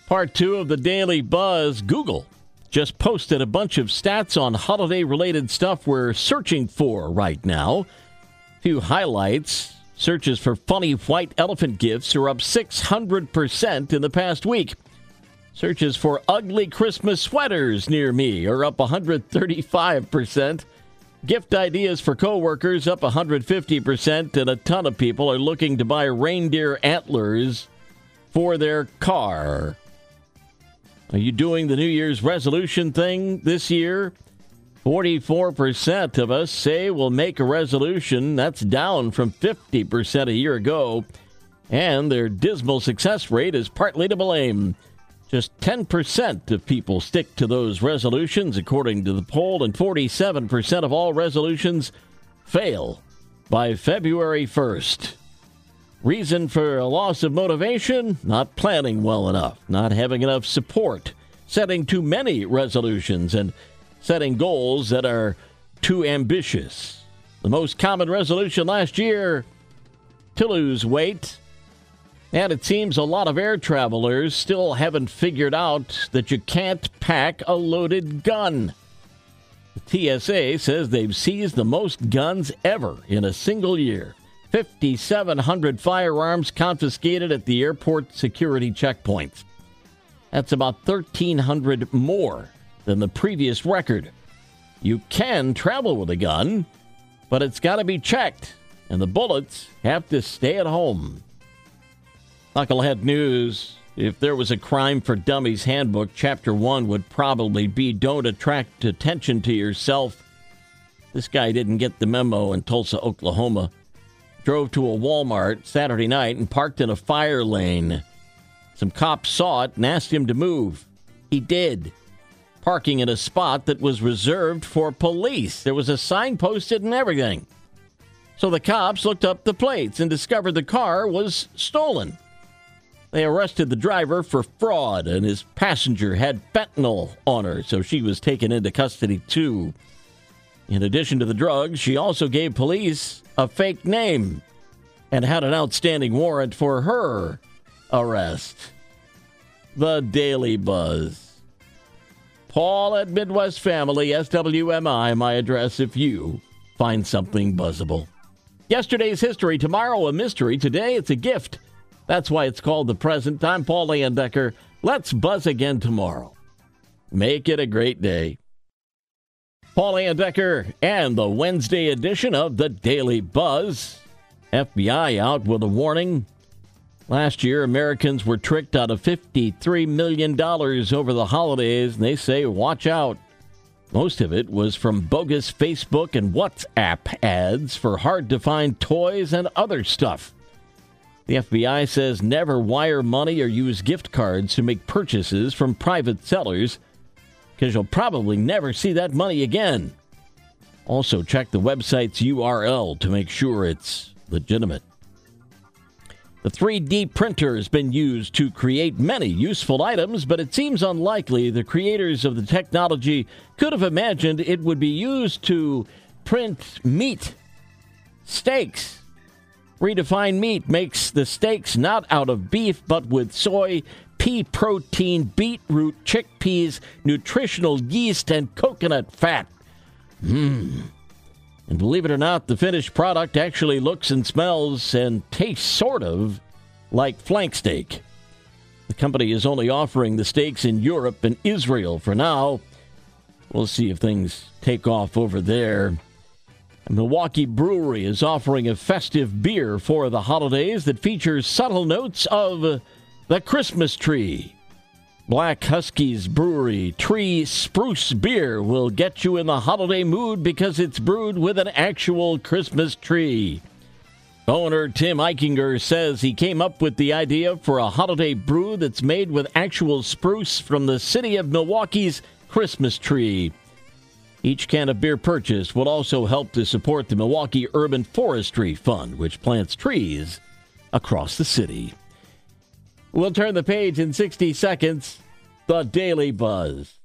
Part 2 of the Daily Buzz. Google just posted a bunch of stats on holiday-related stuff we're searching for right now. A few highlights. Searches for funny white elephant gifts are up 600% in the past week. Searches for ugly Christmas sweaters near me are up 135%. Gift ideas for coworkers up 150%, and a ton of people are looking to buy reindeer antlers for their car. Are you doing the New Year's resolution thing this year? 44% of us say we'll make a resolution. That's down from 50% a year ago. And their dismal success rate is partly to blame. Just 10% of people stick to those resolutions, according to the poll, and 47% of all resolutions fail by February 1st. Reason for a loss of motivation? Not planning well enough, not having enough support, setting too many resolutions, and setting goals that are too ambitious. The most common resolution last year, to lose weight. And it seems a lot of air travelers still haven't figured out that you can't pack a loaded gun. The TSA says they've seized the most guns ever in a single year. 5,700 firearms confiscated at the airport security checkpoints. That's about 1,300 more than the previous record. You can travel with a gun, but it's got to be checked, and the bullets have to stay at home. Knucklehead News. If there was a Crime for Dummies handbook, Chapter 1 would probably be don't attract attention to yourself. This guy didn't get the memo in Tulsa, Oklahoma. Drove to a Walmart Saturday night and parked in a fire lane. Some cops saw it and asked him to move. He did. Parking in a spot that was reserved for police. There was a sign posted and everything. So the cops looked up the plates and discovered the car was stolen. They arrested the driver for fraud, and his passenger had fentanyl on her, so she was taken into custody too. In addition to the drugs, she also gave police a fake name and had an outstanding warrant for her arrest. The Daily Buzz. Paul at Midwest Family, SWMI, my address if you find something buzzable. Yesterday's history, tomorrow a mystery, today it's a gift. That's why it's called the present. I'm Paul Landecker. Let's buzz again tomorrow. Make it a great day. Paul Landecker and the Wednesday edition of the Daily Buzz. FBI out with a warning. Last year, Americans were tricked out of $53 million over the holidays, and they say, watch out. Most of it was from bogus Facebook and WhatsApp ads for hard-to-find toys and other stuff. The FBI says never wire money or use gift cards to make purchases from private sellers, because you'll probably never see that money again. Also, check the website's URL to make sure it's legitimate. The 3D printer has been used to create many useful items, but it seems unlikely the creators of the technology could have imagined it would be used to print meat. Steaks. Redefined Meat makes the steaks not out of beef, but with soy, pea protein, beetroot, chickpeas, nutritional yeast, and coconut fat. And believe it or not, the finished product actually looks and smells and tastes sort of like flank steak. The company is only offering the steaks in Europe and Israel for now. We'll see if things take off over there. A Milwaukee brewery is offering a festive beer for the holidays that features subtle notes of the Christmas tree. Black Husky's Brewery Tree Spruce Beer will get you in the holiday mood because it's brewed with an actual Christmas tree. Owner Tim Eichinger says he came up with the idea for a holiday brew that's made with actual spruce from the city of Milwaukee's Christmas tree. Each can of beer purchased will also help to support the Milwaukee Urban Forestry Fund, which plants trees across the city. We'll turn the page in 60 seconds. The Daily Buzz.